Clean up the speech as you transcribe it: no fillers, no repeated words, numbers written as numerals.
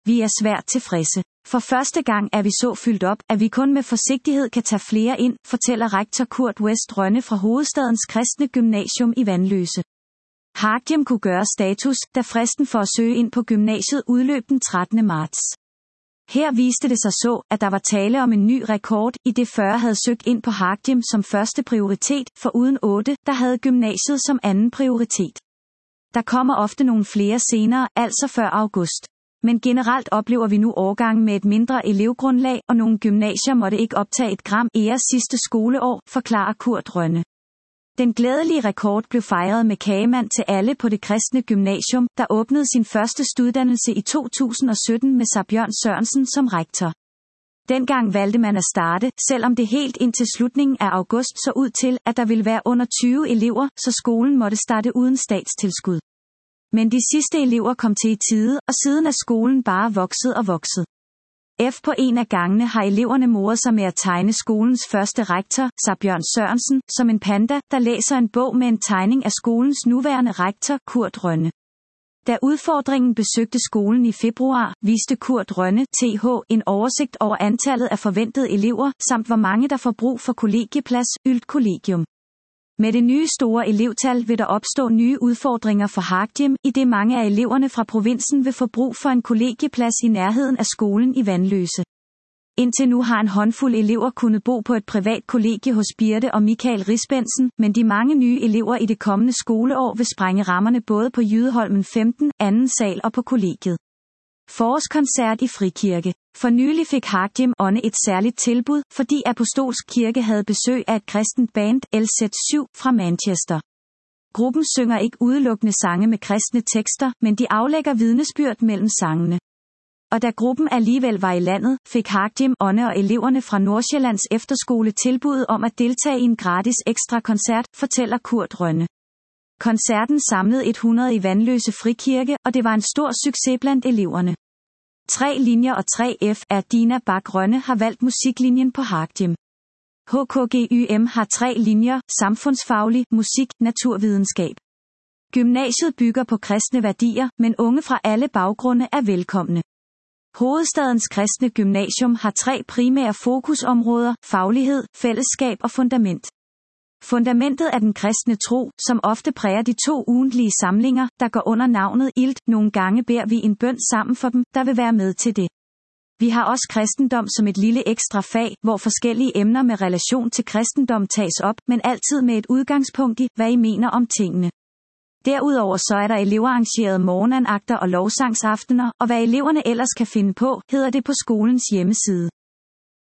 Vi er svært tilfredse. For første gang er vi så fyldt op, at vi kun med forsigtighed kan tage flere ind, fortæller rektor Kurt West Rønne fra Hovedstadens Kristne Gymnasium i Vanløse. Harkiem kunne gøre status, da fristen for at søge ind på gymnasiet udløb den 13. marts. Her viste det sig så, at der var tale om en ny rekord, i det 40 havde søgt ind på Harkiem som første prioritet, for uden 8, der havde gymnasiet som anden prioritet. Der kommer ofte nogle flere senere, altså før august. Men generelt oplever vi nu årgangen med et mindre elevgrundlag, og nogle gymnasier måtte ikke optage et gram ære sidste skoleår, forklarer Kurt Rønne. Den glædelige rekord blev fejret med kagemand til alle på det kristne gymnasium, der åbnede sin første studdannelse i 2017 med Bjørn Sørensen som rektor. Dengang valgte man at starte, selvom det helt indtil slutningen af august så ud til, at der ville være under 20 elever, så skolen måtte starte uden statstilskud. Men de sidste elever kom til i tide, og siden er skolen bare vokset og vokset. På en af gangene har eleverne moret sig med at tegne skolens første rektor, Bjørn Sørensen, som en panda, der læser en bog med en tegning af skolens nuværende rektor, Kurt Rønne. Da udfordringen besøgte skolen i februar, viste Kurt Rønne, TH, en oversigt over antallet af forventede elever, samt hvor mange der får brug for kollegieplads, Ylt Kollegium. Med det nye store elevtal vil der opstå nye udfordringer for Harkiem, idet mange af eleverne fra provinsen vil få brug for en kollegieplads i nærheden af skolen i Vanløse. Indtil nu har en håndfuld elever kunnet bo på et privat kollegie hos Birte og Michael Risbensen, men de mange nye elever i det kommende skoleår vil sprænge rammerne både på Jydeholmen 15, anden sal og på kollegiet. Forårskoncert i Frikirke. For nylig fik Harkiem Ånde et særligt tilbud, fordi Apostolsk Kirke havde besøg af et kristent band, LZ7, fra Manchester. Gruppen synger ikke udelukkende sange med kristne tekster, men de aflægger vidnesbyrd mellem sangene. Og da gruppen alligevel var i landet, fik Harkiem Ånde og eleverne fra Nordsjællands efterskole tilbuddet om at deltage i en gratis ekstra koncert, fortæller Kurt Rønne. Koncerten samlede 100 i Vanløse Frikirke, og det var en stor succes blandt eleverne. 3 linjer og 3F er Dina Bak Rønne har valgt musiklinjen på Harkiem. HKGYM har 3 linjer, samfundsfaglig, musik, naturvidenskab. Gymnasiet bygger på kristne værdier, men unge fra alle baggrunde er velkomne. Hovedstadens Kristne Gymnasium har 3 primære fokusområder, faglighed, fællesskab og fundament. Fundamentet er den kristne tro, som ofte præger de 2 ugentlige samlinger, der går under navnet Ilt. Nogle gange beder vi en bøn sammen for dem, der vil være med til det. Vi har også kristendom som et lille ekstra fag, hvor forskellige emner med relation til kristendom tages op, men altid med et udgangspunkt i, hvad I mener om tingene. Derudover så er der elevarrangerede morgenandagter og lovsangsaftener, og hvad eleverne ellers kan finde på, hedder det på skolens hjemmeside.